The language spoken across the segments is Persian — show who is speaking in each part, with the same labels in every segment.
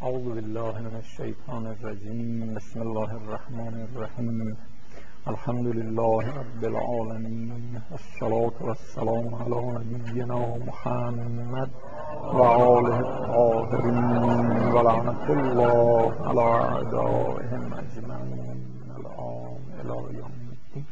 Speaker 1: اعوذ بالله من الشیطان الرجیم. بسم الله الرحمن الرحیم. الحمد لله رب العالمین. الصلاة والسلام علی نبینا محمد و آله الطاهرین و لعنة الله علی اعدائهم اجمعین الان الی یوم الدین.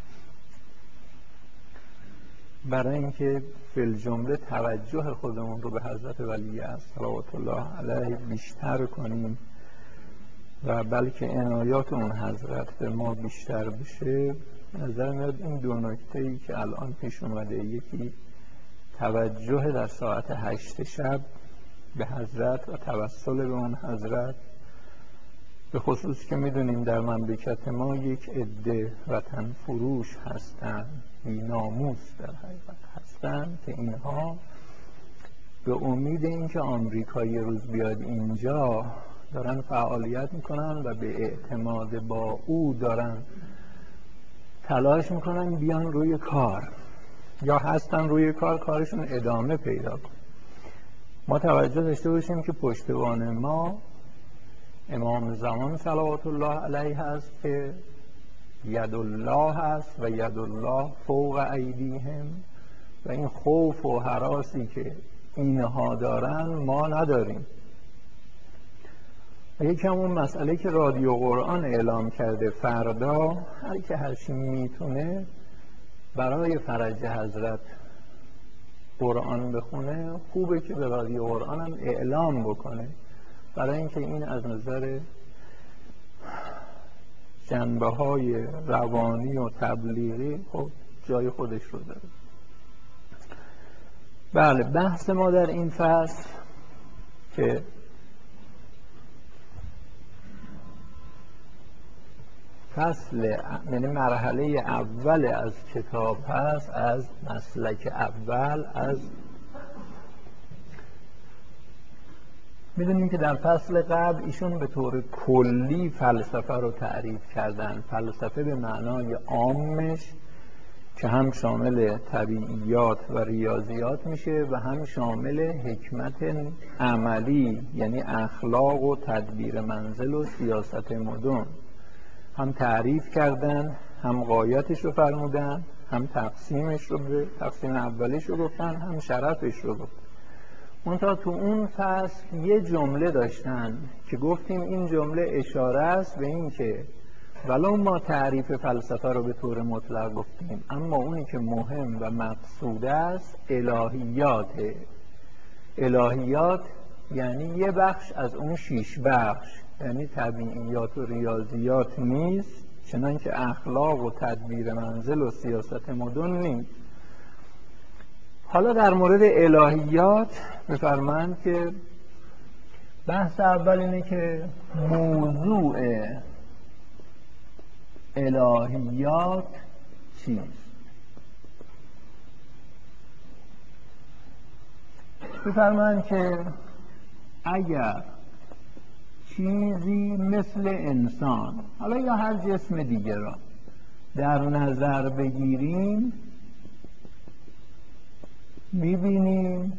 Speaker 1: برای اینکه فی الجمله توجه خودمون رو به حضرت ولی صلوات الله علیه بیشتر کنیم و بلکه عنایات اون حضرت به ما بیشتر بشه، نظر میاد این دو نکته‌ای که الان پیش اومده، یکی توجه در ساعت 8 شب به حضرت و توسل به اون حضرت، به خصوص که میدونیم در مملکت ما یک عده وطن فروش هستن، بی ناموس در حقیقت هستن که اینها به امید اینکه آمریکا یه روز بیاد اینجا دارن فعالیت میکنن و به اعتماد با او دارن تلاش میکنن بیان روی کار، یا هستن روی کار، کارشون ادامه پیدا کن. ما توجه داشته باشیم که پشتبان ما امام زمان صلوات الله علیه هست که ید الله هست و ید الله فوق ایدیهم، و این خوف و هراسی که اینها دارن ما نداریم. و یکی همون مسئله که رادیو قرآن اعلام کرده فردا هر که هرچی میتونه برای فرج حضرت قرآن بخونه، خوبه که به رادیو قرآن هم اعلام بکنه، برای اینکه این از نظر جنبه های روانی و تبلیغی خب جای خودش رو داره. بله، بحث ما در این فصل که یعنی مرحله اول از کتاب هست، از مسلک اول، از میدونیم که در فصل قبل ایشون به طور کلی فلسفه رو تعریف کردن. فلسفه به معنای عامش که هم شامل طبیعیات و ریاضیات میشه و هم شامل حکمت عملی، یعنی اخلاق و تدبیر منزل و سیاست مدن، هم تعریف کردن، هم غایتش رو فرمودن، هم تقسیمش رو به تقسیم اولیش رو گفتن، هم شرفش رو گفتن. منتها تو اون فصل یه جمله داشتن که گفتیم این جمله اشاره است به این که ولو ما تعریف فلسفه رو به طور مطلق گفتیم، اما اونی که مهم و مقصود است الهیاته. الهیات یعنی یه بخش از اون 6 بخش، یعنی طبیعیات و ریاضیات نیست، چنانکه اخلاق و تدبیر منزل و سیاست مدن نیست. حالا در مورد الهیات بفرمایند که بحث اول اینه که موضوع الهیات چیست. بفرمایند که اگر چیزی مثل انسان، حالا یا هر جسم دیگه را در نظر بگیریم، میبینیم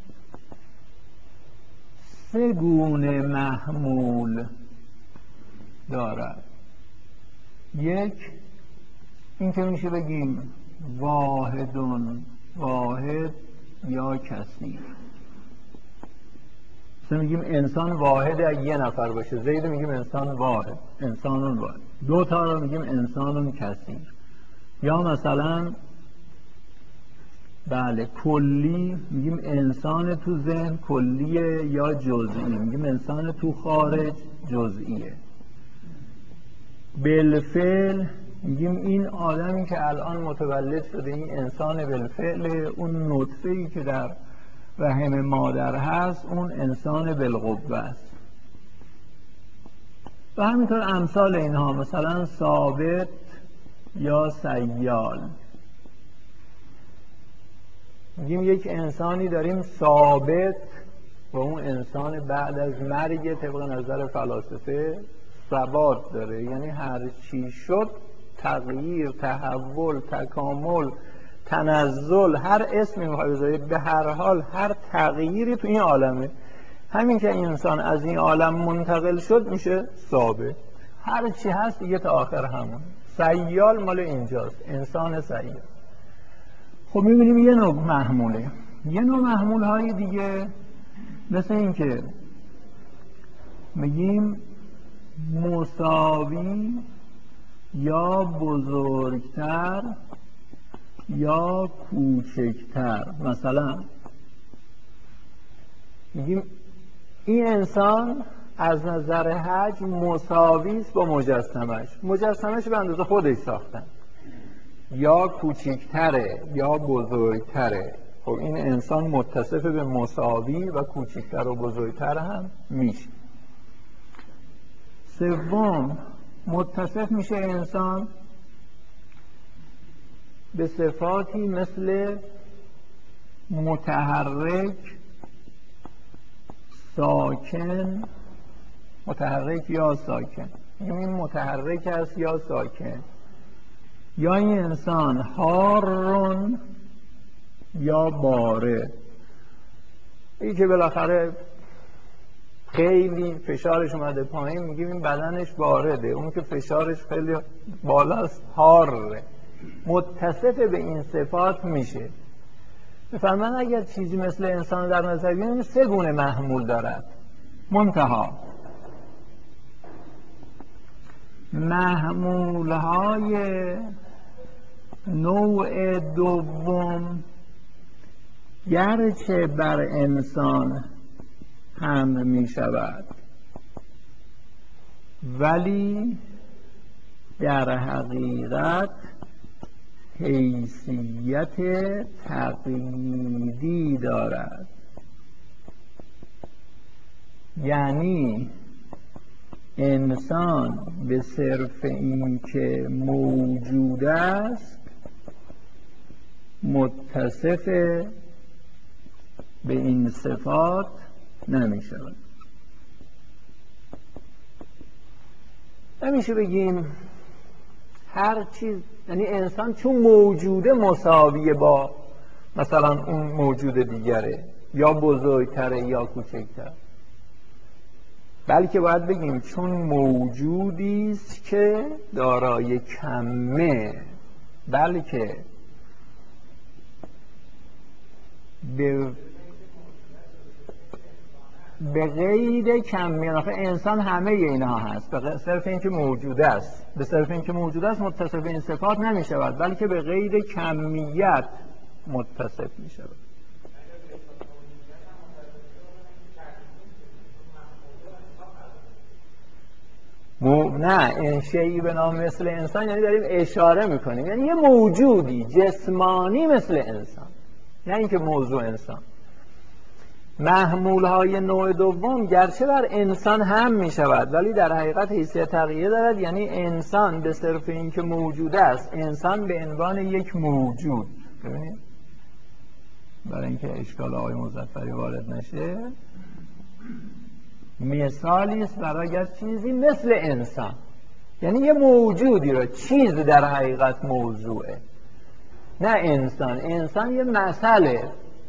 Speaker 1: 3 گونه محمول دارد. یک، این که میشه بگیم واحد یا کثیر. مثلا میگیم انسان واحد اگه یه نفر باشه، زید میگیم انسان واحد، انسانون واحد. 2 تا رو میگیم انسانون کثیر. یا مثلا بله کلی، میگیم انسان تو ذهن کلیه یا جزئی، میگیم انسان تو خارج جزئیه. بالفعل میگیم این آدمی که الان متولد شده، این انسان بالفعل. اون نطفه‌ای که در رحم مادر هست اون انسان بالقوه است. و همینطور امثال اینها، مثلا ثابت یا سیال. میگیم یک انسانی داریم ثابت و اون انسان بعد از مرگ طبق نظر فلاسفه ثبات داره، یعنی هر چی شد تغییر، تحول، تکامل، تنزل، هر اسمی میخوای بذاری، به هر حال هر تغییری تو این عالمه همین که انسان از این عالم منتقل شد میشه ثابت. هر چی هست دیگه تا آخر همون. سیال مال اینجاست، انسان سیال. خب میبینیم یه نوع محموله. یه نوع محمول های دیگه مثل این که میگیم مساوی یا بزرگتر یا کوچکتر. مثلا میگیم این انسان از نظر حجم مساوی است با مجسمش به اندازه خودش ساختن، یا کوچکتره یا بزرگتره. خب این انسان متصف به مساوی و کوچکتر و بزرگتر هم میشه. سوم، متصف میشه انسان به صفاتی مثل متحرک، ساکن، متحرک یا ساکن. این متحرک است یا ساکن. یا این انسان حارون یا بارد. این که بالاخره خیلی فشارش اومده پایین میگیم این بدنش بارده، اون که فشارش خیلی بالاست حاره. متصف به این صفات میشه. بفرمایید اگر چیزی مثل انسان در نظر بگیریم 3 گونه محمول دارد. منتها محمولهای نوع دوم گرچه بر انسان حمل می شود ولی در حقیقت حیثیت تقییدی دارد. یعنی انسان به صرف این که موجود است متصف به این صفات نمی شود. نمیشه بگیم هر چیز، یعنی انسان چون موجوده مساویه با مثلا اون موجود دیگره، یا بزرگتره یا کوچکتر، بلکه باید بگیم چون موجودی است که دارای کمه، بلکه به غیر کمی. انسان همه اینها هست، به صرف اینکه موجود است، به صرف اینکه موجود است متصف این صفات نمی شود، بلکه به غیر کمیت متصف می شود. نه، این شیئی به نام مثل انسان یعنی داریم اشاره میکنیم، یعنی یه موجودی جسمانی مثل انسان، نه اینکه موضوع انسان. محمولهای نوع دوم گرچه بر انسان هم می شود ولی در حقیقت حیثیت تغییر دارد. یعنی انسان به صرف اینکه موجود است، انسان به عنوان یک موجود، ببینید برای اینکه اشکال آقای مظفری وارد نشه، مثالی است برای چیزی مثل انسان، یعنی یه موجودی رو، چیز در حقیقت موضوعه، نه انسان. انسان یه مسئله،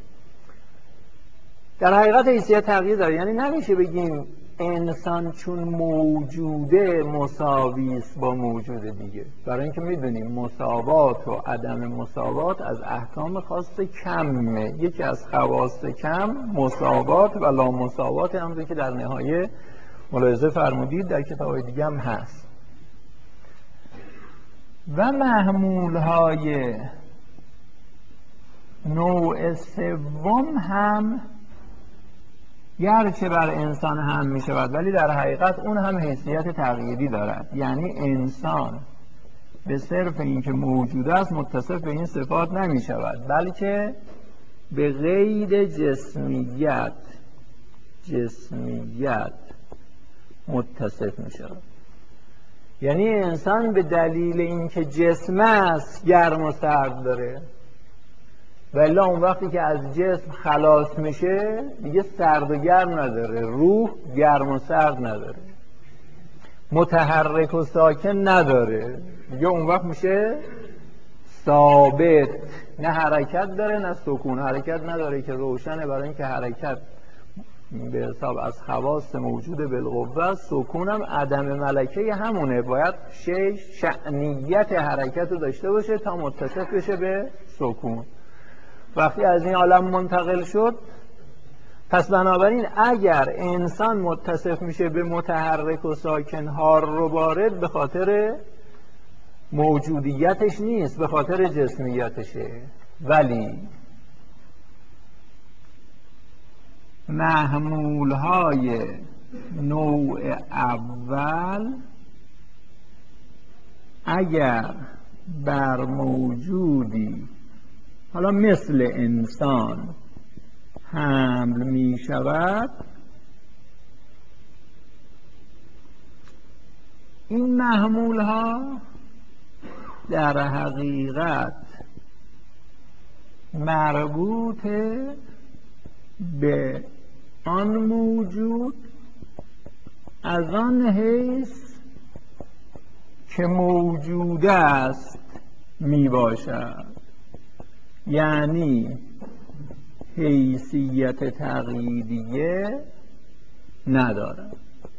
Speaker 1: در حقیقت حیثیت تغییر داره. یعنی نمیشه بگیم انسان چون موجوده مساوی است با موجود دیگه، برای اینکه میدونیم مساوات و عدم مساوات از احکام خاص کمه. یکی از خواص کم مساوات و لا مساوات، همونطور که در نهایه ملاحظه فرمودید در کتاب‌های دیگه هم هست. و محمول‌های نوع سوم هم گرچه بر انسان هم می شود ولی در حقیقت اون هم حیثیت تغییری دارد. یعنی انسان به صرف اینکه موجود است متصف به این صفات نمی شود، بلکه به غیر جسمیت متصف می شود. یعنی انسان به دلیل اینکه جسم است گرم و سرد داره، ولی اون وقتی که از جسم خلاص میشه دیگه سرد و گرم نداره، روح گرم و سرد نداره، متحرک و ساکن نداره، دیگه اون وقت میشه ثابت، نه حرکت داره نه سکون. حرکت نداره که روشنه، برای اینکه حرکت به حساب از خواص موجود بالقوه، سکون هم عدم ملکه همونه، باید شأنیت حرکت رو داشته باشه تا متصف بشه به سکون. وقتی از این عالم منتقل شد، پس بنابراین اگر انسان متصف میشه به متحرک و ساکن هار رو وارد، به خاطر موجودیتش نیست، به خاطر جسمیتشه. ولی محمولهای نوع اول اگر بر موجودی حالا مثل انسان حمل می شود، این محمول ها در حقیقت مربوط به آن موجود از آن حیث که موجود است می باشد، یعنی حیثیت تقییدیه ندارد.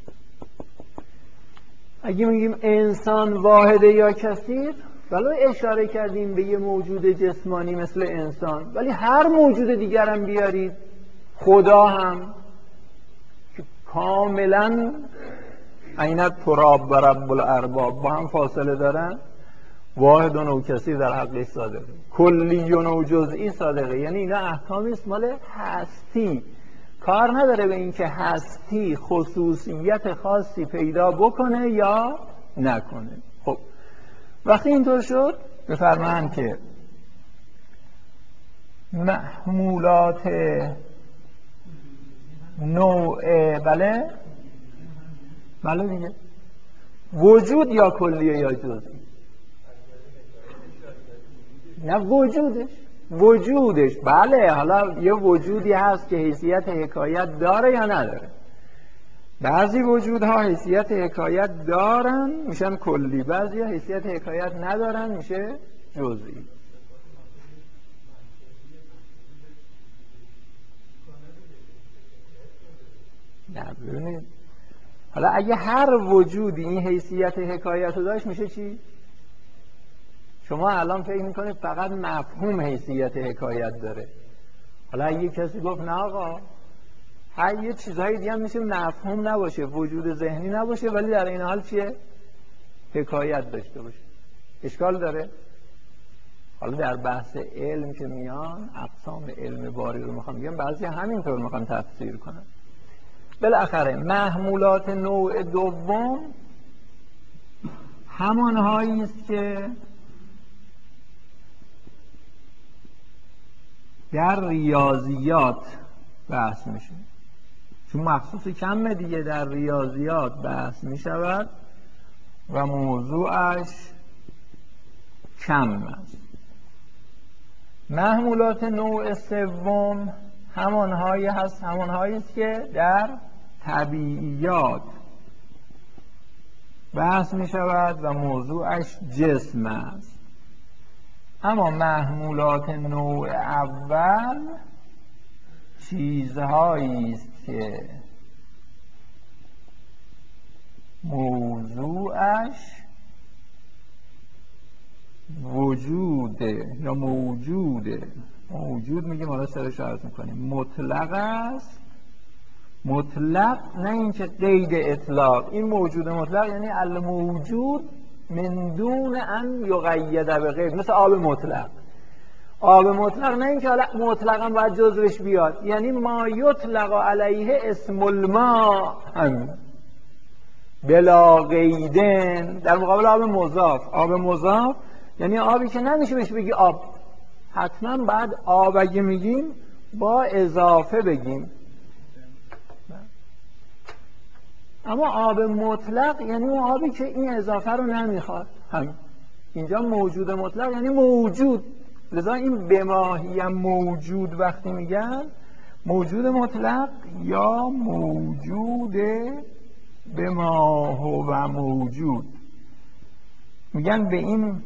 Speaker 1: اگه میگیم انسان واحده یا کثیر، ولو اشاره کردیم به یه موجود جسمانی مثل انسان، ولی هر موجود دیگر هم بیارید، خدا هم که کاملا عینت تراب و رب الارباب با هم فاصله دارن، واحد و کثیر در حقش صادقه، کلی و جزئی صادقه. یعنی اینا احکامی است مال هستی، کار نداره به این که هستی خصوصیت خاصی پیدا بکنه یا نکنه. خب وقتی اینطور شد، بفرمایند که محمولات نوع بله دیگه، وجود یا کلیه یا جزئی؟ نه وجودش بله. حالا یه وجودی هست که حیثیت حکایت داره یا نداره. بعضی وجودها حیثیت حکایت دارن میشن کلی، بعضی حیثیت حکایت ندارن میشه جزئی. نه ببینید، حالا اگه هر وجودی این حیثیت حکایت رو داشت میشه چی؟ شما الان فکر میکنید فقط مفهوم حیثیت حکایت داره. حالا اگه کسی گفت نه آقا، هر یه چیزهای دیگه هم میشه مفهوم نباشه، وجود ذهنی نباشه، ولی در این حال چیه؟ حکایت داشته باشه، اشکال داره؟ حالا در بحث علم که میان، اقسام علم باری رو میخوام بگم، بعضی همینطور میخوام تفسیر کنم. بالاخره محمولات نوع دوم همانهایی است که در ریاضیات بحث میشه، چون مخصوص کمه دیگه، در ریاضیات بحث میشود و موضوعش کم است. محمولات نوع سوم همانهایی است که در طبیعیات بحث می شود و موضوعش جسم است. اما محمولات نوع اول چیزهایی است که موضوعش وجوده یا موجود میگیم، حالا سرش عرض میکنیم، مطلق است. مطلق نه اینکه قید اطلاق، این موجود مطلق یعنی الموجود من دون ان یقید به غیر، مثل آب مطلق. آب مطلق نه اینکه حالا مطلقا باید جزوش بیاد، یعنی ما یطلق علیه اسم الماء بلا قیدن، در مقابل آب مضاف. آب مضاف یعنی آبی که نمیشه بهش بگی آب، حتما بعد آب اگه میگیم با اضافه بگیم. اما آب مطلق یعنی اون آبی که این اضافه رو نمیخواد. همین اینجا موجود مطلق یعنی موجود، لذا این بماهی موجود وقتی میگن موجود مطلق یا موجود بما هو موجود، میگن به این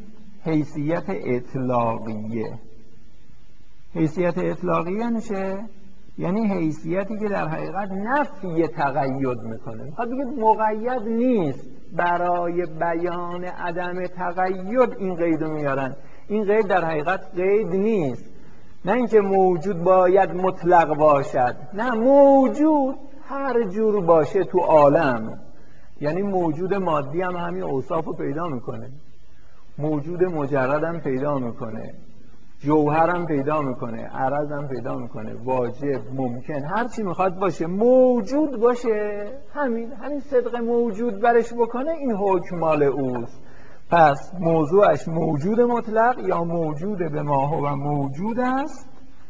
Speaker 1: حیثیت اطلاقیه. حیثیت اطلاقیه یعنی چه؟ یعنی حیثیتی که در حقیقت نفی تقید میکنه. میخواد بگه مقید نیست، برای بیان عدم تقید این قید رو میارن. این قید در حقیقت قید نیست، نه اینکه موجود باید مطلق باشد، نه، موجود هر جور باشه تو عالم. یعنی موجود مادی هم همین اوصاف رو پیدا میکنه، موجود مجرد هم پیدا میکنه، جوهر هم پیدا میکنه، عرض هم پیدا میکنه، واجب، ممکن، هر چی میخواد باشه، موجود باشه، همین صدق موجود برش بکنه، این حکم مال اوست. پس موضوعش موجود مطلق یا موجود به ما هو موجود است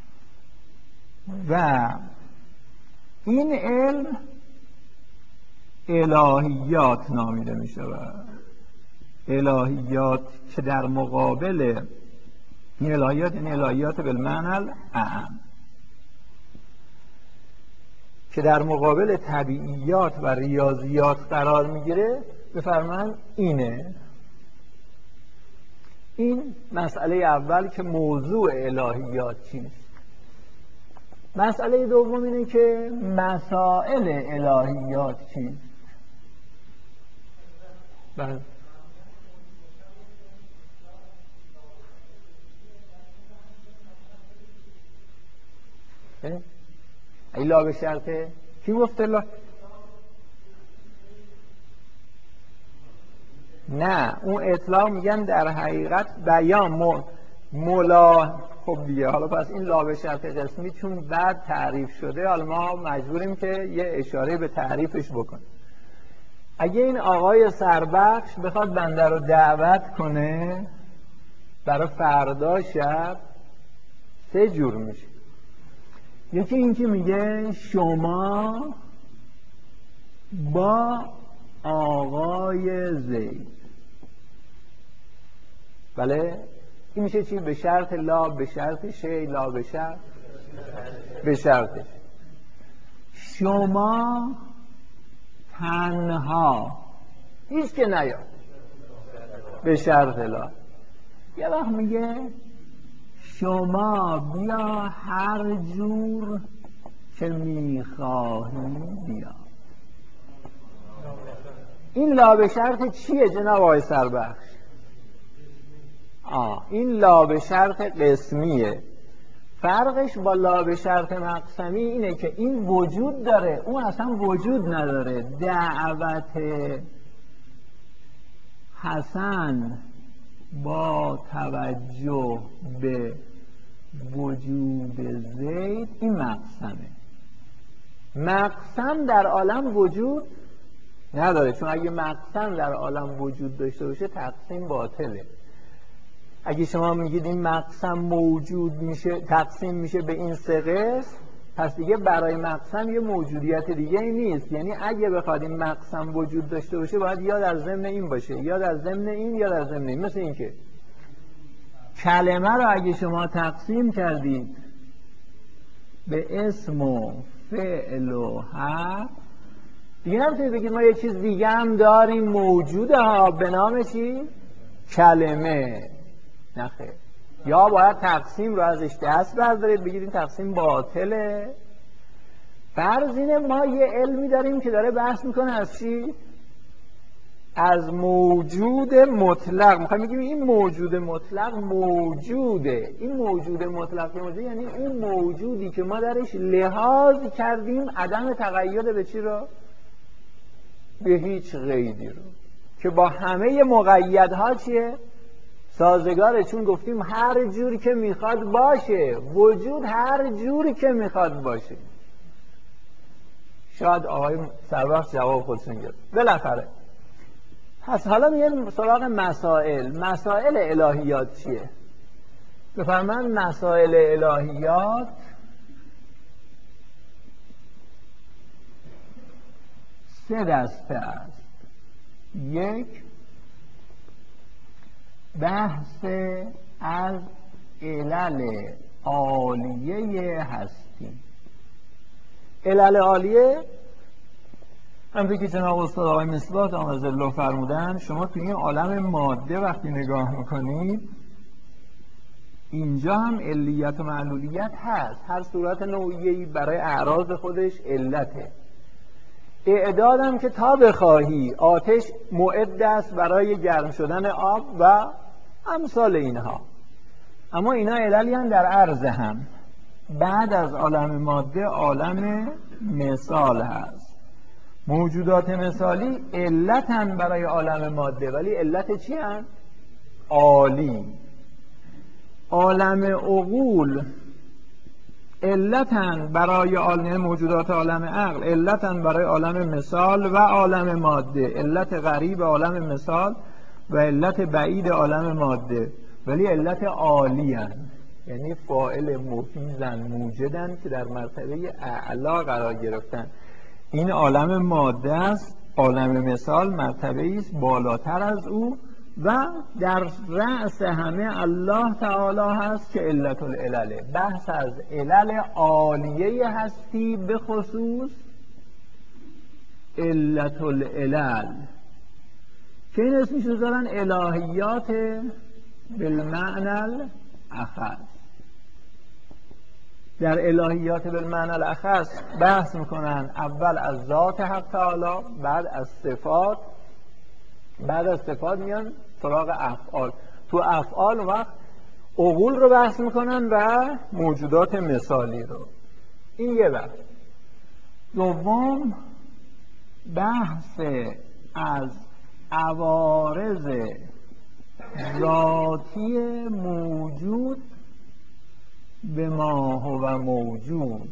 Speaker 1: و این علم الهیات نامیده می شود. الهیات که در مقابل این الهیات، این الهیات بالمعنی الاعم، که در مقابل طبیعیات و ریاضیات قرار میگیره، بفرمایید اینه. این مسئله اول که موضوع الهیات چیست. مسئله دوم اینه که مسائل الهیات چیست. بله. ایلا به شرطه کی گفته لا؟ نه، اون اطلاق میگن در حقیقت بیان مولا. خب دیگه، حالا پس این لا به شرط قسمی چون بعد تعریف شده، حالا ما مجبوریم که یه اشاره به تعریفش بکنیم. اگه این آقای سربخش بخواد بنده رو دعوت کنه برای فردا شب، 3 جور میشه. یکی این که میگه شما با آقای زید، بله، این میشه چی؟ به شرط لا، به شرط شی، لا به شرط، به شرطش. شما تنها، هیچ که نیاد، به شرط لا. یه وقت میگه شما بیا هر جور که میخواهی بیا. این لا به شرط چیه جناب آقای سربخش؟ این لا به شرط قسمیه. فرقش با لا به شرط مقسمی اینه که این وجود داره، اون اصلا وجود نداره. دعوت حسن با توجه به وجود زید، این مقسمه. مقسم در عالم وجود نداره، چون اگه مقسم در عالم وجود داشته باشه تقسیم باطله. اگه شما میگید این مقسم موجود میشه، تقسیم میشه به این 3 قسم، پس دیگه برای مقسم یه موجودیت دیگه ای نیست. یعنی اگه بخواد این مقسم وجود داشته باشه باید یا در ضمن این باشه، یا در ضمن این، یا در ضمن این. مثل این که کلمه رو اگه شما تقسیم کردید به اسم و فعل و حرف، دیگه نمیتونید بگید ما یه چیز دیگه هم داریم موجوده ها به نام چی؟ کلمه. نخیر. یا باید تقسیم رو ازش دست بردارید بگید این تقسیم باطله. فرض اینه ما یه علمی داریم که داره بحث میکنه از چی؟ از موجود مطلق. میخوایم بگیم این موجود مطلق موجوده. این موجود مطلق موجوده یعنی اون موجودی که ما درش لحاظ کردیم عدم تقید به چی رو؟ به هیچ قیدی رو، که با همه مقیدها چیه؟ سازگاره. چون گفتیم هر جوری که میخواد باشه، وجود هر جوری که میخواد باشه. شاید آقای سربخش جواب خودشون گرفت بالاخره. پس حالا میگیم سراغ مسائل. مسائل الهیات چیه؟ بفرمایید مسائل الهیات 3 دسته است. 1 بحث از علل عالیه هستی. علل عالیه همونطور که جناب استاد آقای مصباح دامت الله فرمودن، شما توی این عالم ماده وقتی نگاه میکنید اینجا هم علیت و معلولیت هست. هر صورت نوعیه‌ای برای اعراض خودش علته. اعدادم که تا بخواهی آتش معد است برای گرم شدن آب و امثال اینها. اما اینا عللی هم در عرض هم. بعد از عالم ماده عالم مثال هست. موجودات مثالی علتن برای عالم ماده، ولی علت چی هست؟ عالی. عالم عقول علتن برای عالم موجودات عالم عقل، علتن برای عالم مثال و عالم ماده. علت غریب عالم مثال و علت بعید عالم ماده، ولی علت عالی هن. یعنی فاعل مفیزن موجدن که در مرتبه اعلا قرار گرفتن. این عالم ماده است، عالم مثال مرتبه است بالاتر از او و در رأس همه الله تعالی هست که علت العلله. بحث از علل عالیه هستی به خصوص علت العلل که این اسمش رو دارن الهیات بالمعنى الاخص. در الهیات بالمعنى الاخص بحث میکنن اول از ذات حق تعالی، بعد از صفات، بعد از صفات میان سراغ افعال. تو افعال وقت عقول رو بحث میکنن و موجودات مثالی رو. این یه بحث. دوم بحث از عوارض ذاتی موجود به ما هو موجود.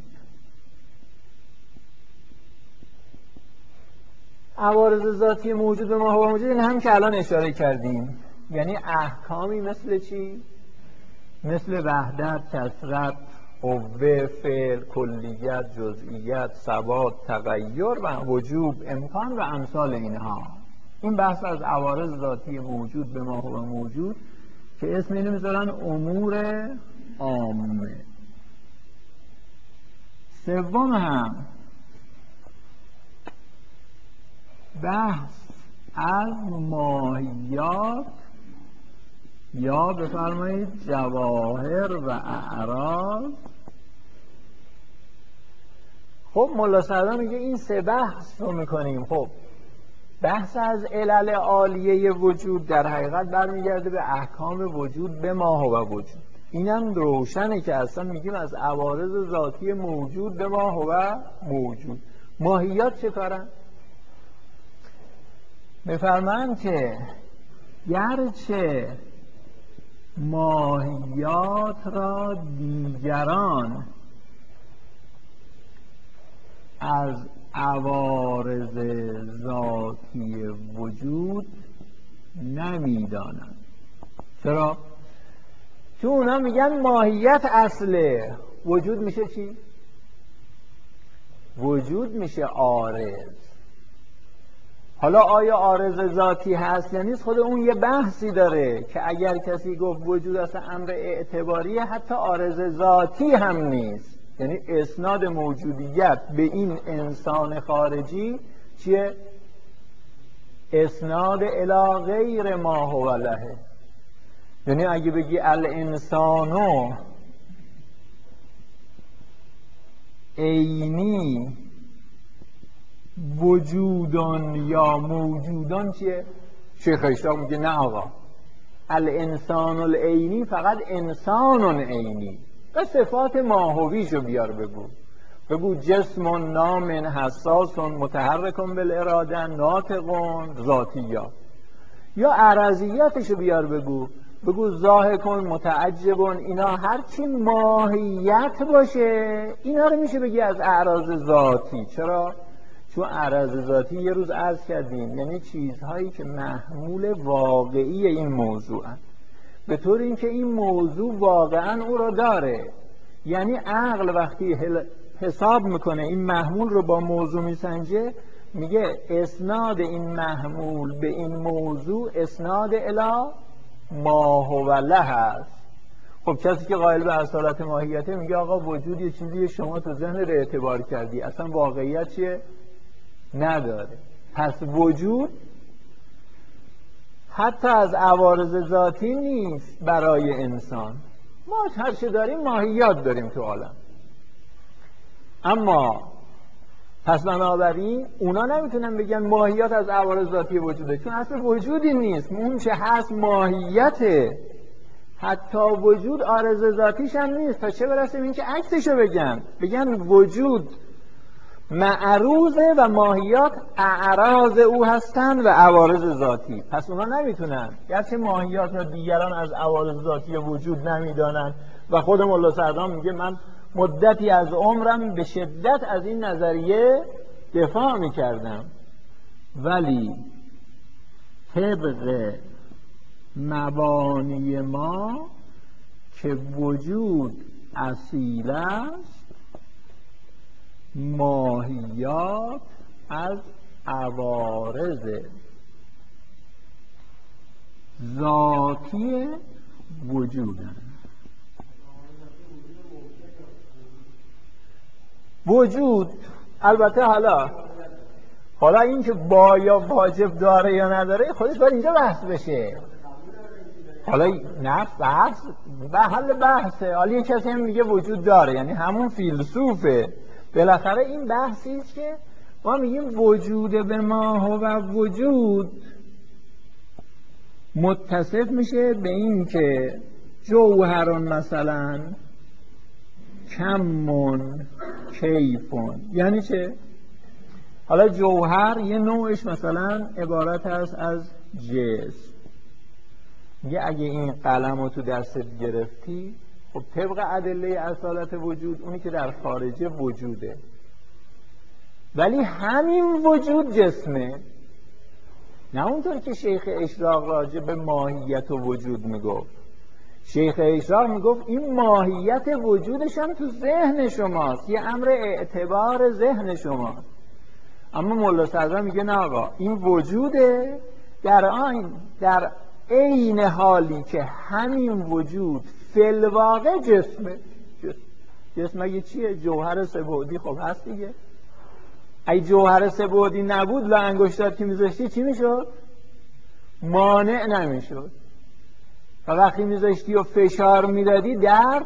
Speaker 1: عوارض ذاتی موجود به ما هو موجود این هم که الان اشاره کردیم، یعنی احکامی مثل چی؟ مثل وحدت، کثرت، قوه، فعل، کلیت، جزئیت، ثبات، تغییر و وجوب، امکان و امثال اینها. این بحث از عوارض ذاتی موجود به ما هو موجود که اسم اینو میذارن امور عامه. سوم هم بحث از ماهیات یا بفرمایید جواهر و اعراض. خب ملا سعدی میگه این سه بحث رو میکنیم. خب بحث از علل عالیه وجود در حقیقت برمیگرده به احکام وجود به ما هو وجود. اینم روشنه که اصلا میگیم از عوارض ذاتی موجود به ما هو موجود. ماهیات چه کارن؟ بفرمایند که گرچه ماهیات را دیگران از عوارض ذاتی وجود نمیدانند. چرا؟ چون اونا میگن ماهیت اصله. وجود میشه چی؟ وجود میشه عارض. حالا آیا عارض ذاتی هست یا نیست؟ خود اون یه بحثی داره که اگر کسی گفت وجود اصلا امر اعتباریه، حتی عارض ذاتی هم نیست. یعنی اسناد موجودیت به این انسان خارجی چیه؟ اسناد الی غیر ما هو له. یعنی اگه بگی الانسانو عینی وجودان یا موجودان چیه؟ شیخ اشراق میگه نه آقا، الانسان العینی فقط انسان عینی. و صفات ماهویشو بیار بگو جسم نام حساس متحرک بالاراده ناطق ذاتیات، یا عرضیاتشو بیار بگو ضاحک متعجب. اینا هرچی ماهیت باشه اینا رو میشه بگی از اعراض ذاتی. چرا؟ چون اعراض ذاتی یه روز عرض کردیم یعنی چیزهایی که محمول واقعی این موضوع هست، به طور اینکه این موضوع واقعا او رو داره. یعنی عقل وقتی حساب میکنه این محمول رو با موضوع میسنجه، میگه اسناد این محمول به این موضوع اسناد الی ما هو له هست. خب کسی که قائل به اصالت ماهیته میگه آقا وجود یه چیزی شما تو ذهن رو اعتبار کردی، اصلا واقعیت چیه؟ نداره. پس وجود حتی از عوارض ذاتی نیست برای انسان، ما هر چه داریم ماهیات داریم تو عالم. اما پس بنابراین اونا نمیتونن بگن ماهیت از عوارض ذاتی وجوده، چون اصل وجودی نیست. اون چه هست ماهیته، حتی وجود عارض ذاتیش هم نیست. تا چه برسیم این که عکسشو بگن وجود معروضه و ماهیات اعراض او هستن و عوارض ذاتی. پس اونا نمیتونن، گرچه ماهیات را دیگران از عوارض ذاتی وجود نمیدانن و خود ملا سعدان میگه من مدتی از عمرم به شدت از این نظریه دفاع میکردم، ولی طبق مبانی ما که وجود اصیل است، ماهیات از عوارض ذاتی وجودند. وجود البته حالا این که یا واجب داره یا نداره خودش باید اینجا بحث بشه. حالا نه بحث و حل بحثه. حالا یه کسی هم میگه وجود داره، یعنی همون فیلسوفه. بالاخره این بحثی است که ما میگیم وجود به ما و وجود متصف میشه به این که جوهران مثلا کمون کیفون. یعنی چه؟ حالا جوهر یه نوعش مثلا عبارت است از جسم. میگه اگه این قلم رو تو دستت گرفتی، خب طبق ادله اصالت وجود اونی که در خارج وجوده، ولی همین وجود جسمه. نه اونطور که شیخ اشراق راجع به ماهیت و وجود میگفت. شیخ اشراق میگفت این ماهیت وجودش هم تو ذهن شماست، یه امر اعتبار ذهن شماست. اما ملا صدرا میگه نه آقا، این وجوده در عین حالی که همین وجود فی‌الواقع جسمه. جسم اگه چیه؟ جوهر سه‌بعدی. خب هست دیگه. اگه جوهر سه‌بعدی نبود لا انگشتات که میذاشتی چی میشد؟ مانع نمیشد. و وقتی میذاشتی و فشار میدادی درد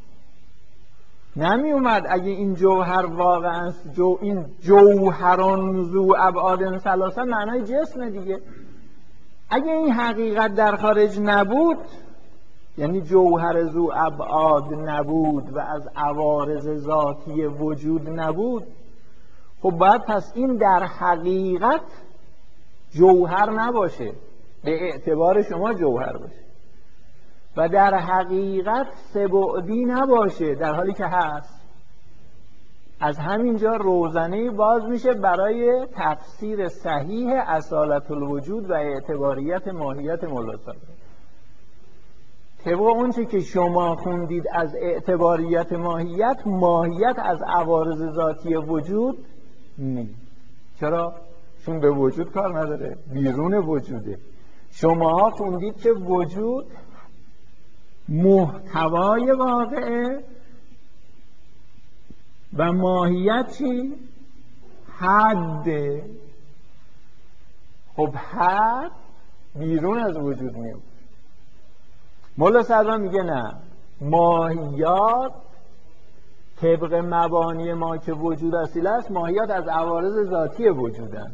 Speaker 1: نمی اومد. اگه این جوهر واقعا این جوهران ذو ابعاد ثلاثه معنای جسم دیگه. اگه این حقیقت در خارج نبود، یعنی جوهر ذو ابعاد نبود و از عوارض ذاتی وجود نبود، خب باید پس این در حقیقت جوهر نباشه، به اعتبار شما جوهر باشه، و در حقیقت سه‌بعدی نباشه، در حالی که هست. از همینجا روزنه باز میشه برای تفسیر صحیح اصالت الوجود و اعتباریت ماهیت ملا صدرا. طبق اون چی که شما خوندید از اعتباریت ماهیت از عوارض ذاتی وجود نیست. چرا؟ چون به وجود کار نداره، بیرون وجوده. شما خوندید که وجود محتوای واقعه و ماهیت چی؟ حد. خب حد بیرون از وجود میاد. ملا صدرا میگه نه، ماهیات طبق مبانی ما که وجود اصیل است، ماهیات از عوارض ذاتی وجودن.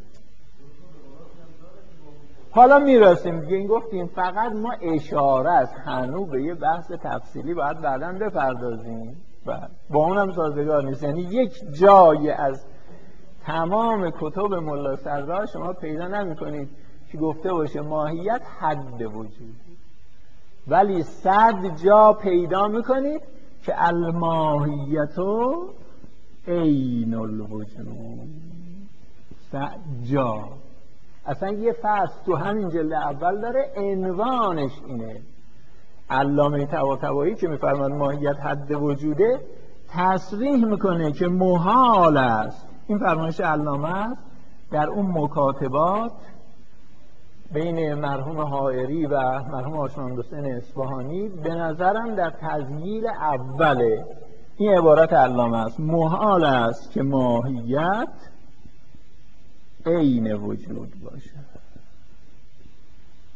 Speaker 1: حالا میرسیم دیگه. این گفتیم فقط ما اشاره است، هنوز به یه بحث تفصیلی باید بعداً بپردازیم و با اونم سازگار نیست. یعنی یک جای از تمام کتب ملا صدرا شما پیدا نمی کنید که گفته باشه ماهیت حد وجود، ولی 100 جا پیدا میکنید که الماهیتو عین الوجود. 100 جا. اصلا یه فصل تو همین جلد اول داره، عنوانش اینه. علامه طباطبایی که میفرماد ماهیت حد وجوده، تصریح میکنه که محال است، این فرمایش علامه است، در اون مکاتبات بین مرحوم حائری و مرحوم هاشم حسین اصفهانی، به نظرم در تذییل اوله این عبارت علامه است: محال است که ماهیت عین وجود باشه.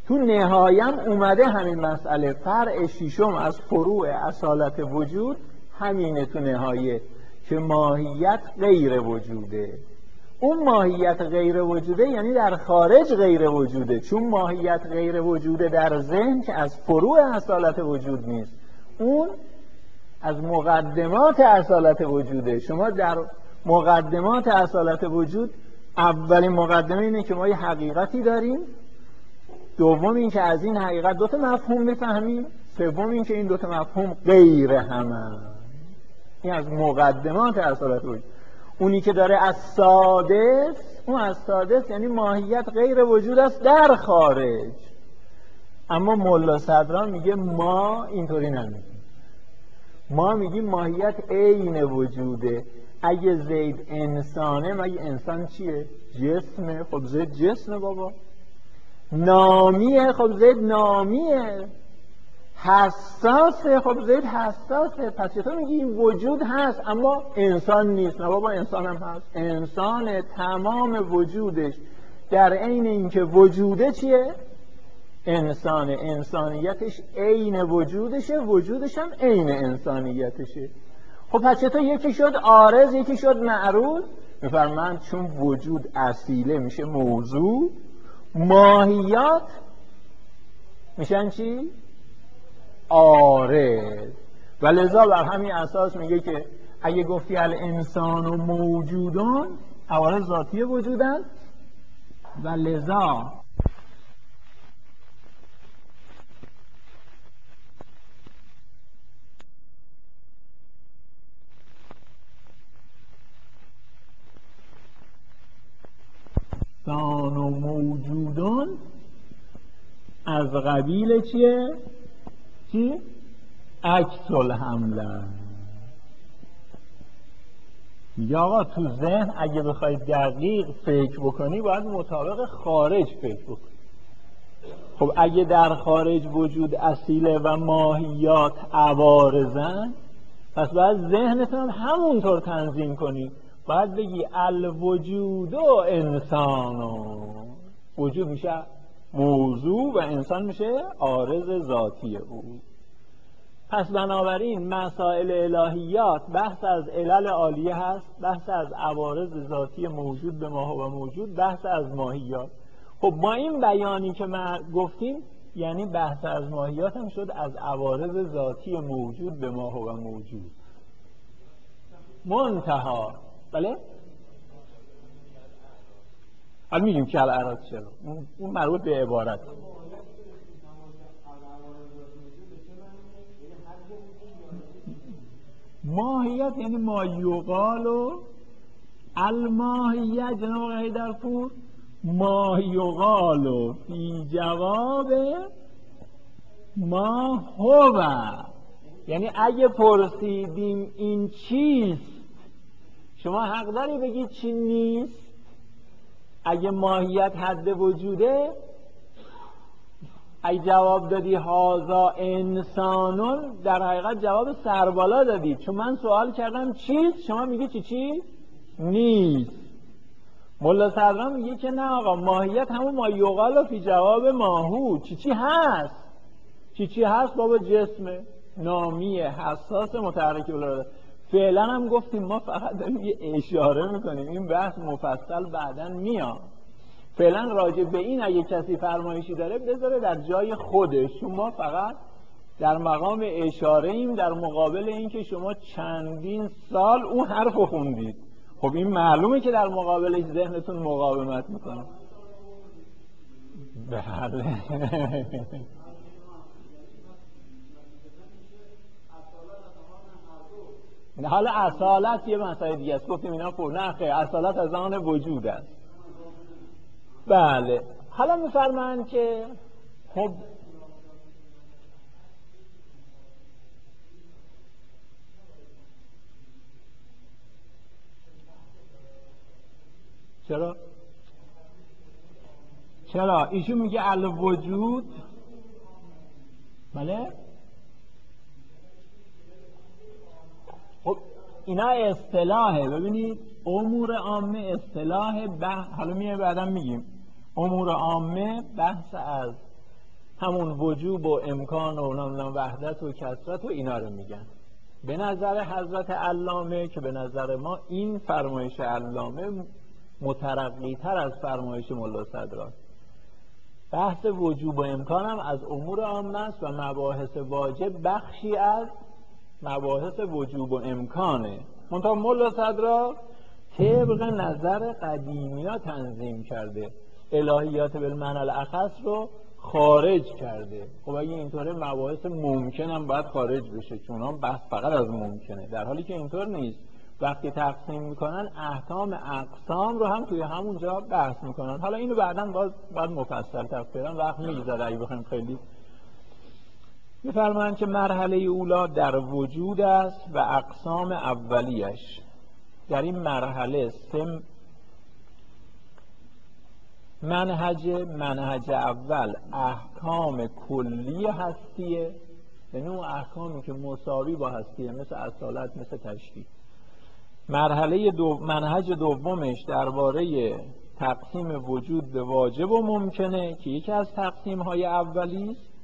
Speaker 1: تو نهایم اومده همین مسئله. فرع ششم از فروع اصالت وجود همینه تو نهایه که ماهیت غیر وجوده. اون ماهیت غیر وجوده یعنی در خارج غیر وجوده، چون ماهیت غیر وجوده در ذهن که از فروع اصالت وجود نیست، اون از مقدمات اصالت وجوده. شما در مقدمات اصالت وجود اولین مقدمه اینه که ما یه حقیقتی داریم، دوم این که از این حقیقت دوتا مفهوم میفهمیم، سوم این که این دوتا مفهوم غیر همه. این از مقدمات اصالت وجود. اونی که داره از سادس، اون از سادس یعنی ماهیت غیر وجود است در خارج. اما ملا صدرا میگه ما اینطوری نمیگیم، ما میگیم ماهیت عین وجوده. اگه زید انسانه، مگه انسان چیه؟ جسمه. خب زید جسمه بابا. نامیه، خب زید نامیه. حساسه، خب زید حساسه. پس چطور میگی این وجود هست اما انسان نیست؟ نه بابا، انسان هم هست. انسان تمام وجودش در عین اینکه وجوده چیه؟ انسان. انسانیتش عین وجودشه، وجودش هم عین انسانیتشه. خب پس چطور یکی شد عارض یکی شد معروض؟ میفرمایند چون وجود اصیله میشه موضوع، ماهیات میشن چی؟ عارض. و لذا بر همین اساس میگه که اگه گفتی الانسان و موجودان، عوارض ذاتی وجودن و لذا انسان و موجودان از قبیل چیه؟ چی؟ عکس الحمله. میگه آقا تو ذهن اگه بخوای دقیق فکر بکنی باید مطابق خارج فکر بکنی. خب اگه در خارج وجود اصیله و ماهیات عوارضن، پس باید ذهنتون همونطور تنظیم کنی. باید بگی الوجود و انسانو، وجود میشه موضوع و انسان میشه عارض ذاتی او. پس بنابراین مسائل الهیات بحث از علل عالیه هست، بحث از عوارض ذاتی موجود به ما و موجود، بحث از ماهیات. خب با این بیانی که ما گفتیم یعنی بحث از ماهیات هم شد از عوارض ذاتی موجود به ما و موجود. منتها بله؟ حالا میگیم که الاعراض چرا؟ اون مربوط به عبارت. ماهیت یعنی ما یقال و الماهیت. جناب حیدرپور، ما یقال و فی جواب ما هو، یعنی اگه پرسیدیم این چیست، شما حق داری بگید چی نیست. اگه ماهیت حد وجوده، اگه جواب دادی هازا انسانون، در حقیقت جواب سربالا دادی، چون من سوال کردم چیست، شما میگی چی نیست. ملا صدرا میگه که نه آقا، ماهیت همون ما یقال فی جواب ماهو. چی هست؟ چی هست بابا؟ جسمه، نامیه، حساس، متحرک. فعلا هم گفتیم ما فقط داریم یه اشاره میکنیم، این بحث مفصل بعداً میاد. فعلا راجع به این اگه کسی فرمایشی داره بذاره در جای خودش، چون ما فقط در مقام اشاره ایم در مقابل این که شما چندین سال اون حرف رو خوندید. خب این معلومه که در مقابلش ذهنتون مقاومت میکنه. بله. حالا اصالت یه مسئله دیگه است، گفتیم اینا نه خیر، اصالت از آن وجود است. بله. حالا میفرمایند که خب چرا ایشون میگه الوجود. بله. خب اینا اصطلاحه، ببینید امور عامه اصطلاح حالا بعدا میگیم امور عامه بحث از همون وجوب و امکان و وحدت و کثرت و اینا رو میگن. به نظر حضرت علامه که به نظر ما این فرمایش علامه مترقی تر از فرمایش ملا صدراست. بحث وجوب و امکان هم از امور عامه است و مباحث واجب بخشی از مباحث وجوب و امکانه. منتها ملا صدرا طبق نظر قدیمیا تنظیم کرده، الهیات بالمعنی الاخص رو خارج کرده. خب اگه اینطوره مباحث ممکن هم باید خارج بشه، چون هم بحث فقط از ممکنه، در حالی که اینطور نیست. وقتی تقسیم میکنن احکام اقسام رو هم توی همونجا بحث میکنن. حالا اینو بعداً باید مفصل تفصیلا وقت میگذره اگه بخوایم خیلی. میفرمایند که مرحله اولا در وجود است و اقسام اولیش. در این مرحله منهج اول احکام کلی هستیه، یعنی اون احکامی که مساوی با هستیه، مثل اصالت، مثل تشریع. منهج دومش درباره تقسیم وجود به واجب و ممکنه که یکی از تقسیم های اولی است،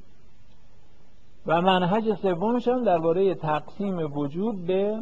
Speaker 1: و منهج سومش هم درباره تقسیم وجود به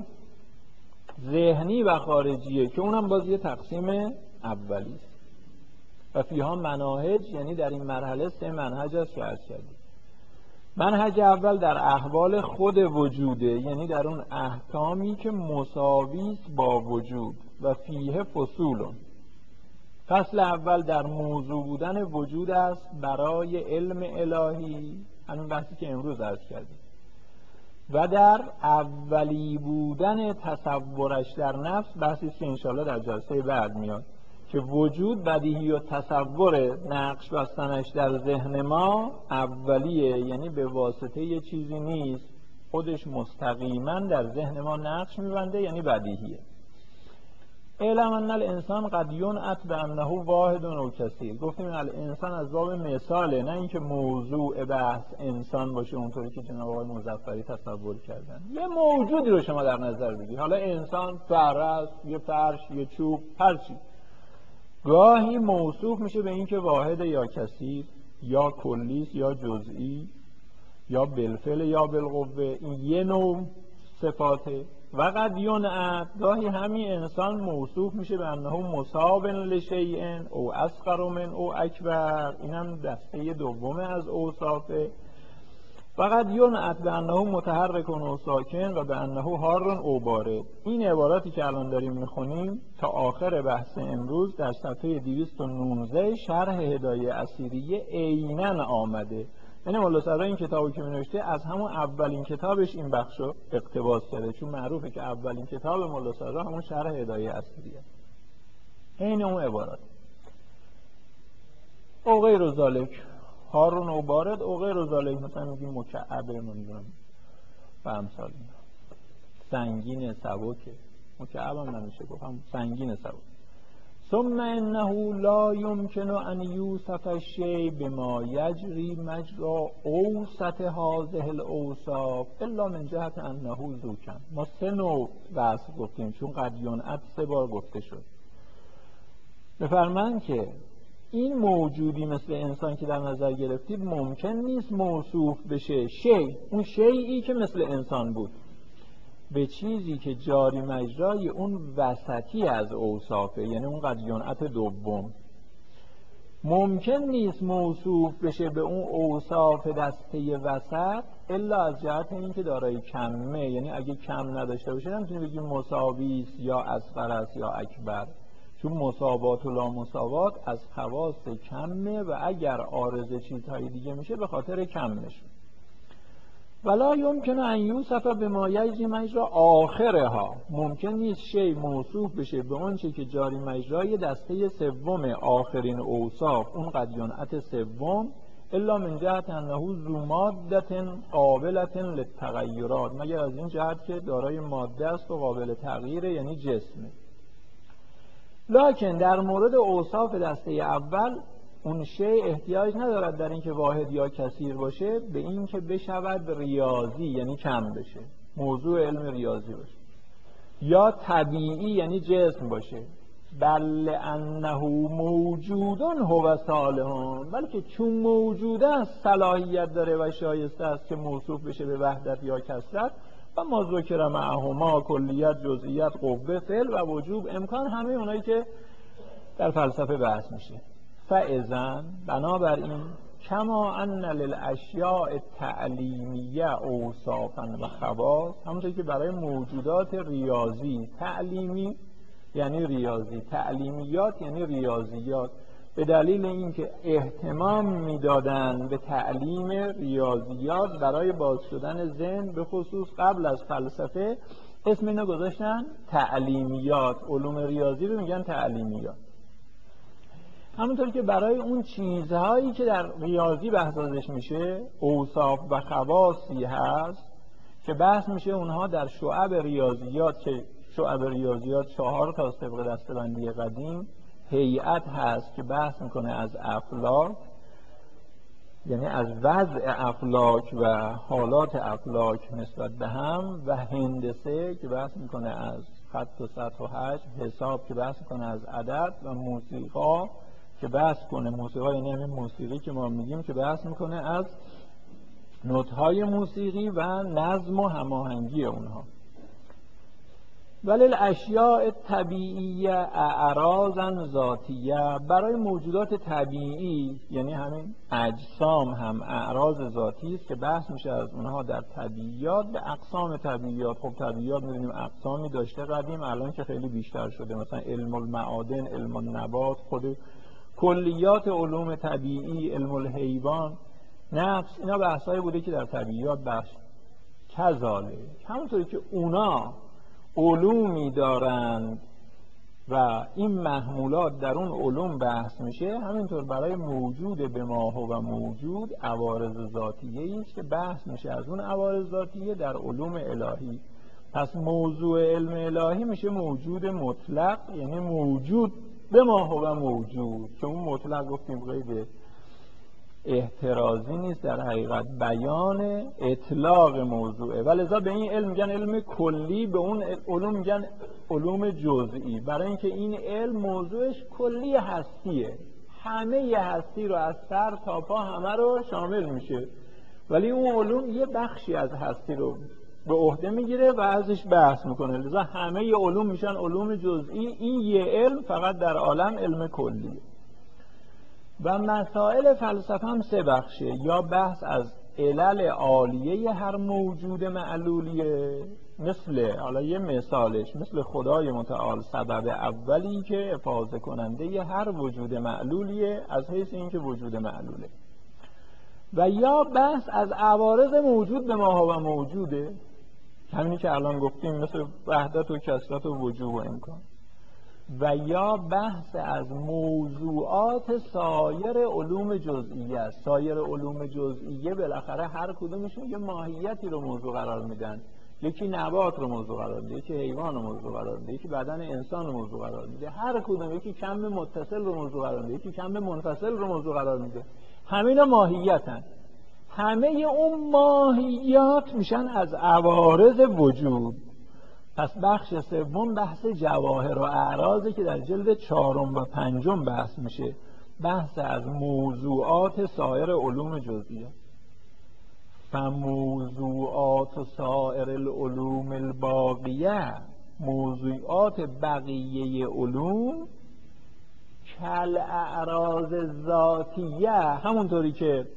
Speaker 1: ذهنی و خارجیه که اونم باز یه تقسیم اولی است. و فیها مناهج، یعنی در این مرحله 3 منهج است که عرض کردیم. منهج اول در احوال خود وجوده، یعنی در اون احکامی که مساوی است با وجود. و فیه فصول. فصل اول در موضوع بودن وجود است برای علم الهی، همین بحثی که امروز عرض کردیم، و در اولی بودن تصورش در نفس، بحثی که انشاءالله در جلسه بعد میاد، که وجود بدیهی و تصور نقش بستنش در ذهن ما اولیه، یعنی به واسطه یه چیزی نیست، خودش مستقیما در ذهن ما نقش میبنده، یعنی بدیهیه. اعلم ان الانسان قد ینعت بانه واحد و کثیر. گفتیم الانسان از باب مثاله، نه اینکه موضوع بحث انسان باشه اونطوری که جناب آقای مظفری تصور کردن. یه موجودی رو شما در نظر بگیر، حالا انسان، فرس، یه فرش، یه چوب، هر چی، گاهی موصوف میشه به اینکه واحد یا کثیر، یا کلیس یا جزئی، یا بالفعل یا بالقوه. این یه نوع صفاته. و قد ینعت، گاهی همین انسان موصوف میشه به انه مصاب لشیء او اصغر من او اکبر. اینم دسته دومه از اوصافه. و قد ینعت به انه متحرک و ساکن و به انه حار او بارد. این عباراتی که الان داریم میخونیم تا آخر بحث امروز در صفحه 219 شرح هدایه اثیریه عیناً آمده. یعنی مولا صدرا این کتابو که می‌نوشته از همون اولین کتابش این بخشو اقتباس کرده، چون معروفه که اولین کتاب مولا صدرا همون شرح هدایه اثیریه. این اون عبارات. او غیر ذالک، هارون و بارد او غیر ذالک، مثلا میگیم مکعبه، نمیدونم و امثال اینا، سنگین سبکه. مکعب هم نمیشه گفت، هم سنگین سبک. ثم انه لا يمكن ان يوصف الشيء بما يجري مجرى اوسط هذه الاوصاف الا من جهت انه ذو کم. ما 3 نوع وصف گفتیم، چون قد ینعت 3 بار گفته شد. بفرمایند که این موجودی مثل انسان که در نظر گرفتید ممکن نیست موصوف بشه اون شیئی که مثل انسان بود به چیزی که جاری مجرای اون وسطی از اوصافه، یعنی اون قد ینعت دوم. ممکن نیست موصوف بشه به اون اوصاف دسته وسط الا از جهت این که دارای کمه، یعنی اگه کم نداشته باشه نمیتونی بگیم مساوی است یا اصغر است یا اکبر، چون مساوات و لا مساوات از خواص کمه و اگر عارض چیزهای دیگه میشه به خاطر کمش. ولا يمكن ان يوصف بما يجري مجرى آخرها. ممکن نیست شی موصوف بشه به اون چی که جاری مجرای دسته سوم آخرین اوصاف، اون قد ینعت سوم، الا من جهت انه ذو ماده قابله للتغیرات، مگر از این جهت که دارای ماده است و قابل تغییره، یعنی جسمه. لکن در مورد اوصاف دسته اول اون شی احتیاج ندارد در اینکه واحد یا کثیر باشه به اینکه بشود ریاضی، یعنی کم بشه، موضوع علم ریاضی باشه، یا طبیعی یعنی جسم باشه. بل انه موجود هو صالح، بلکه چون موجود است صلاحیت داره و شایسته است که موصوف بشه به وحدت یا کثرت. و ما ذکر معهما کلیت، جزئیت، قوه، فعل و وجوب، امکان، همه اونایی که در فلسفه بحث میشه. فاذا بنابراین کما ان للاشیاء التعلیمیه اوصافا و خواص، همونطور که برای موجودات ریاضی، تعلیمی یعنی ریاضی، تعلیمیات یعنی ریاضیات، به دلیل اینکه اهتمام میدادن به تعلیم ریاضیات برای باز شدن ذهن، به خصوص قبل از فلسفه، اسم اینو گذاشتن تعلیمیات. علوم ریاضی رو میگن تعلیمیات. همونطور که برای اون چیزهایی که در ریاضی بحث ازش میشه اوصاف و خواصی هست که بحث میشه اونها در شعب ریاضیات، که شعب ریاضیات 4 تا طبق دسته‌بندی قدیم. هیئت هست که بحث میکنه از افلاک، یعنی از وضع افلاک و حالات افلاک نسبت به هم، و هندسه که بحث میکنه از خط و سطح و حجم، حساب که بحث میکنه از عدد، و موسیقا که بحث کنه، موسیقا یعنی همین موسیقی که ما میگیم، که بحث میکنه از نوت‌های موسیقی و نظم و هماهنگی اونها. ولی الاشیاء طبیعیه اعراضا ذاتیه، برای موجودات طبیعی یعنی همین اجسام هم اعراض ذاتی است که بحث میشه از اونها در طبیعیات به اقسام طبیعیات. خب طبیعیات می‌بینیم اقسامی داشته قدیم، الان که خیلی بیشتر شده، مثلا علم المعادن، علم النبات، خود کلیات علوم طبیعی، علم الحیوان، نفس، اینا بحثایی بوده که در طبیعیات بحث. کذالک، همونطوری که اونا علومی دارند و این محمولات در اون علوم بحث میشه، همینطور برای موجود به ما هو موجود عوارض ذاتیه است که بحث میشه از اون عوارض ذاتیه در علوم الهی. پس موضوع علم الهی میشه موجود مطلق، یعنی موجود به ما هو موجود، که اون مطلق گفتیم قید احترازی نیست، در حقیقت بیان اطلاق موضوعه. ولذا به این علم میگن علم کلی، به اون علوم میگن علوم جزئی، برای اینکه این علم موضوعش کلی هستیه، همه هستی رو از سر تا پا همه رو شامل میشه، ولی اون علوم یه بخشی از هستی رو به عهده میگیره و ازش بحث میکنه. لذا همه علوم میشن علوم جزئی، این یه علم فقط در عالم علم کلیه. و مسائل فلسفه هم 3 بخشه، یا بحث از علل عالیه هر موجود معلولیه، مثل حالا یه مثالش مثل خدای متعال سبب اولی که افاضه کننده هر وجود معلولیه از حیث اینکه وجود معلوله، و یا بحث از عوارض موجود به ما هو موجوده، همینی که الان گفتیم مثل وحدت و کثرت و وجود و امکان، و یا بحث از موضوعات سایر علوم جزئیه است. سایر علوم جزئیه بالاخره هر کدومشون یه ماهیتی رو موضوع قرار میدن، یکی نبات رو موضوع قرار میده، یکی حیوان رو موضوع قرار میده، یکی بدن انسان رو موضوع قرار میده، هر کدوم یکی کم متصل رو موضوع قرار میده، یکی کم منفصل رو موضوع قرار میده. همینا ماهیتن، همه اون ماهیات میشن از عوارض وجود. پس بخش 3 بحث جواهر و اعراضی که در جلد 4 و 5 بحث میشه، بحث از موضوعات سایر علوم جزئیه. فموضوعات سایر العلوم الباقیه، موضوعات بقیه علوم کل اعراض ذاتیه، همونطوری که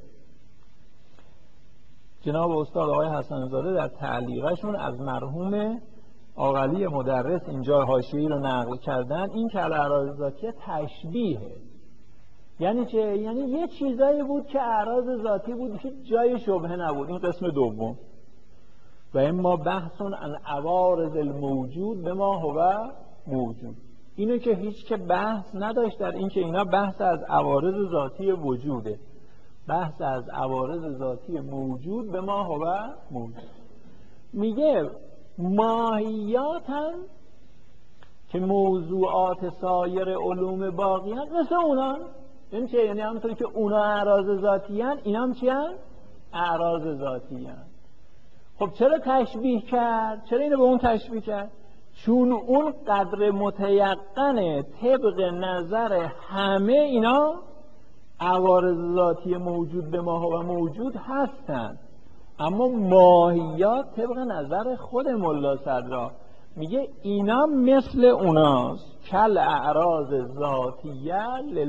Speaker 1: جناب استاد آقای حسن زاده در تعلیقشون از مرحوم آقلی مدرس اینجا حاشیه‌ای رو نقل کردن، این کل اعراض ذاتیه تشبیهه. یعنی چه؟ یعنی یه چیزایی بود که اعراض ذاتی بود که جای شبهه نبود، این قسم دوم. و اما بحثون عن عوارض الموجود به ما هو موجود، اینو که هیچ که بحث نداشت در این که اینا بحث از عوارض ذاتی وجوده، بحث از عوارض ذاتی موجود به ما هو موجود. میگه ماهیات هم که موضوعات سایر علوم باقی هم مثل اونا، این چه؟ یعنی همونطوری که اونا اعراض ذاتی هن، اینا هم چی هن؟ اعراض ذاتی هن. خب چرا تشبیه کرد؟ چرا اینو به اون تشبیه کرد؟ چون اون قدر متیقنه طبق نظر همه اینا عوارض ذاتی موجود به ماها و موجود هستن، اما ماهیات طبق نظر خود ملا صدرا میگه اینا مثل اوناست کل اعراض ذاتیه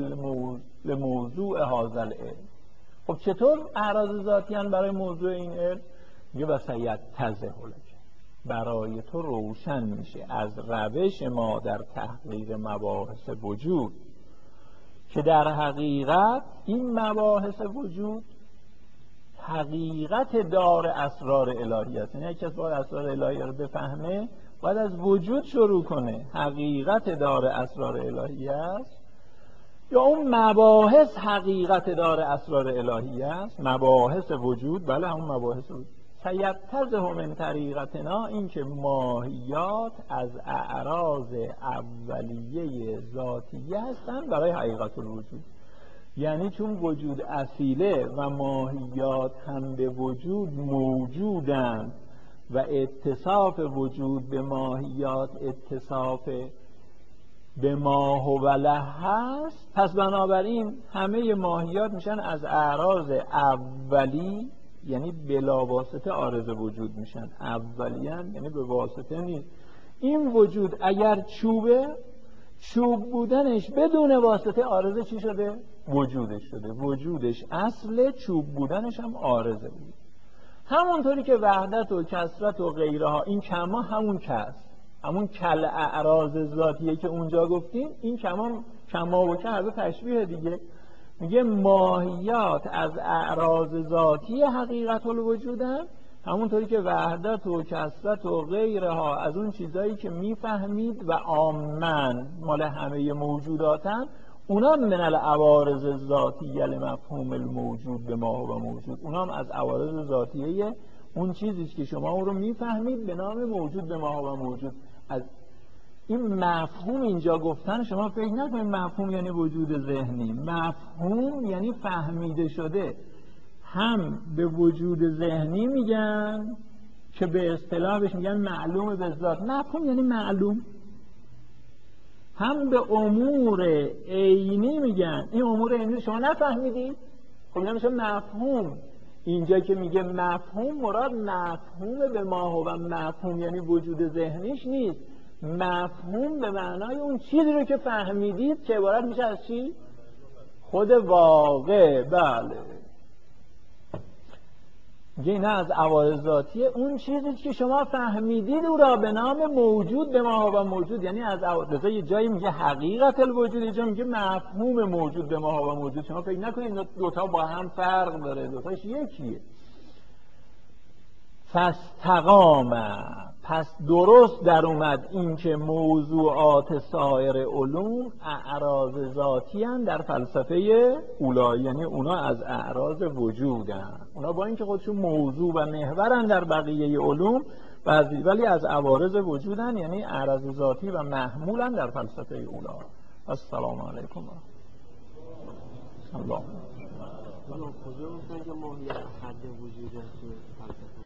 Speaker 1: لموضوع هذا العلم. خب چطور اعراض ذاتی هن برای موضوع این علم؟ میگه وسیعت تزهلک، برای تو روشن میشه از روش ما در تحقیق مباحث وجود که در حقیقت این مباحث وجود حقیقت دار اسرار الهی است. یعنی کسی باید اسرار الهی رو بفهمه باید از وجود شروع کنه. حقیقت دار اسرار الهی است یا اون مباحث حقیقت دار اسرار الهی است؟ مباحث وجود، بله همون مباحث وجود. سیتزه من طریقتنا، این که ماهیات از اعراض اولیه ذاتیه هستند برای حقیقت الوجود. یعنی چون وجود اصیله و ماهیات هم به وجود موجودند و اتصاف وجود به ماهیات اتصاف به ما هو له هست، پس بنابراین همه ماهیات میشن از اعراض اولی، یعنی بلا واسطه عارض وجود میشن. اولیان یعنی به واسطه نیست. این وجود اگر چوبه، چوب بودنش بدون واسطه عارضه چی شده؟ وجودش شده. وجودش اصل، چوب بودنش هم عارضه بود. همونطوری که وحدت و کثرت و غیره ها، این کما همون کس، همون کل اعراض ذاتیه که اونجا گفتیم، این کما و که همه تشبیه دیگه. میگه ماهیات از اعراض ذاتی حقیقت الوجودن، همونطوری که وحدت و کثرت و غیره ها از اون چیزایی که میفهمید و عامن مال همه موجوداتن، اونا من العوارض ذاتیه لمفهوم الموجود به ما و موجود، اونا هم از عوارض ذاتیه اون چیزیست که شما اون رو میفهمید به نام موجود به ما و موجود. از این مفهوم اینجا گفتن شما فکر نکنید مفهوم یعنی وجود ذهنی. مفهوم یعنی فهمیده شده. هم به وجود ذهنی میگن که به اصطلاح بهش میگن معلوم به ذات، مفهوم یعنی معلوم. هم به امور عینی میگن، این امور عینی شما نفهمیدید، خب نمیشه مفهوم. اینجا که میگه مفهوم، مراد مفهوم به ما و مفهوم یعنی وجود ذهنیش نیست. مفهوم به معنای اون چیزی رو که فهمیدید که عبارت میشه از چی؟ خود واقع. بله، این از عوارض ذاتیه، اون چیزی که شما فهمیدید او را به نام موجود به ما و موجود، یعنی از یه جایی میگه حقیقت الوجود، یه جایی میگه مفهوم موجود به ما و موجود. شما فکر نکنید دوتا با هم فرق داره، دوتاش یکیه. پس درست در اومد این که موضوعات سایر علوم اعراض ذاتی هستند در فلسفه اولایی، یعنی اونا از اعراض وجودن، اونا با اینکه خودشون موضوع و محورن در بقیه علوم ولی از عوارض وجودن، یعنی اعراض ذاتی و محمولن در فلسفه اولا. السلام علیکم. الله.
Speaker 2: کجا میگن که ماهیت حد وجود است؟